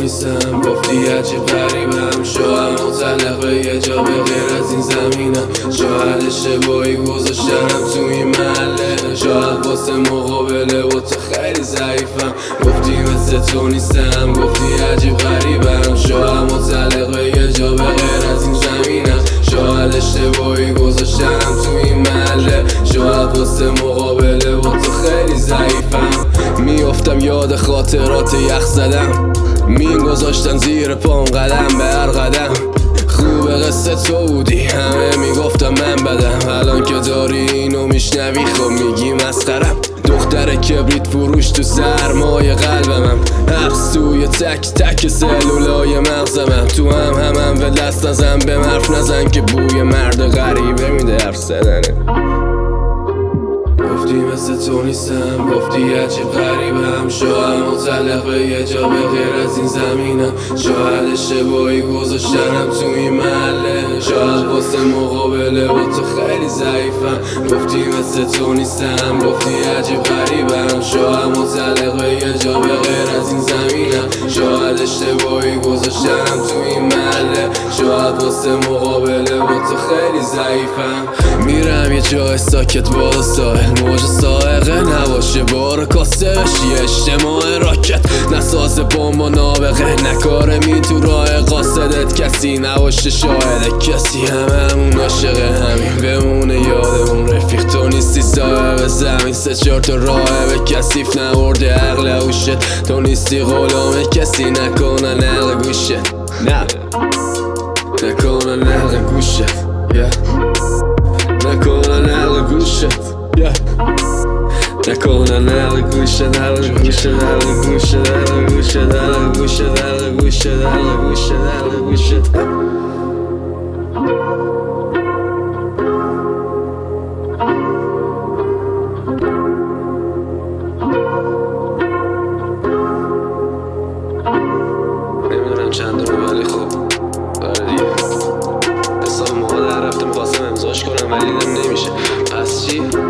نیستم. گفتی عجیب غریبم، شاید متعلق به یه جا به غیر از این زمینم. شاید اشتباهی گذاشتنم تو این محله، شاید واسه مقابله با تو خیلی ضعیفم. گفتی مثل تو نیستم، گفتی عجیب غریبم، شاید متعلق به یه جا به غیر از این زمینم. شاید اشتباهی گذاشتنم تو این محله، شاید واسه مقابله با تو خیلی ضعیفم. میافتم یاد خاطرات یخ زدم، میگذاشتن زیر پام قدم به هر قدم. خوب قصه تو بودی، همه میگفتم من بدم. الان که داری اینو میشنوی خب میگی مسخرم. دختر کبریت فروش تو سرمای قلبمم، حبس توی تک تک سلولای مغزمم. تو هم و دست نزن به حرف نزن که بوی مرد غریبه میده حرف زدنه. گفتی مثل تو نیستم، گفتی عجیب غریبم، شاید متعلق به یه جا به غیر از این زمینم. شاید اشتباهی گذاشتنم تو این محله، شاید واسه مقابله با تو خیلی ضعیفم. گفتی مثل تو نیستم، گفتی عجیب غریبم، شاید متعلق به یه جا به غیر از این زمینم. شاید اشتباهی گذاشتنم تو این محله، شاید واسه مقابله با تو خیلی ضعیفم. میرم یه جای ساکت بالا ساحل، موج سائقه نباشه بار کاسه بشی اجتماع راکت. نساز بمب و نابغه نکاره می تو راه قاصدت، کسی نباشه شاهد کسی. همون عاشق همین بمونه یادمون. رفیق تو نیستی صاحب زمین، سه چهار تا راه به کثیف نورده عقل هوشت. تو نیستی غلام کسی، نکنن حلق گوشت، نه نکنن حلق گوشت، نکنن حلق گوشت، نکنن حلق گوشت، حلق گوشت، حلق گوشت، حلق گوشت، حلق گوشت، حلق گوشت، حلق گوشت، حلق گوشت. نمیدونم چند رو ولی خب آره دیگه حساب مادر رفتم خواستم امضاش کنم ولی دیدم نمیشه. پس چی؟